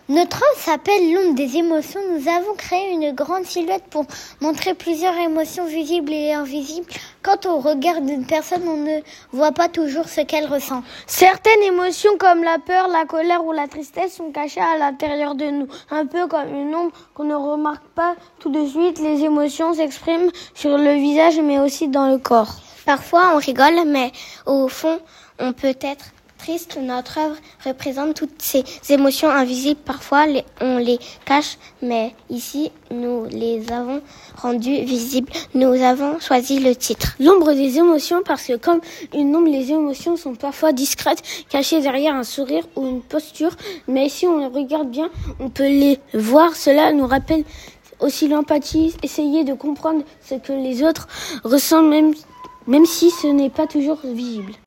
Notre œuvre s'appelle l'ombre des émotions. Nous avons créé une grande silhouette pour montrer plusieurs émotions visibles et invisibles. Quand on regarde une personne, on ne voit pas toujours ce qu'elle ressent. Certaines émotions comme la peur, la colère ou la tristesse sont cachées à l'intérieur de nous. Un peu comme une ombre qu'on ne remarque pas tout de suite, les émotions s'expriment sur le visage mais aussi dans le corps. Parfois on rigole, mais au fond on peut être triste. Notre œuvre représente toutes ces émotions invisibles. Parfois, on les cache, mais ici, nous les avons rendues visibles. Nous avons choisi le titre. L'ombre des émotions, parce que comme une ombre, les émotions sont parfois discrètes, cachées derrière un sourire ou une posture. Mais si on les regarde bien, on peut les voir. Cela nous rappelle aussi l'empathie, essayer de comprendre ce que les autres ressentent, même si ce n'est pas toujours visible.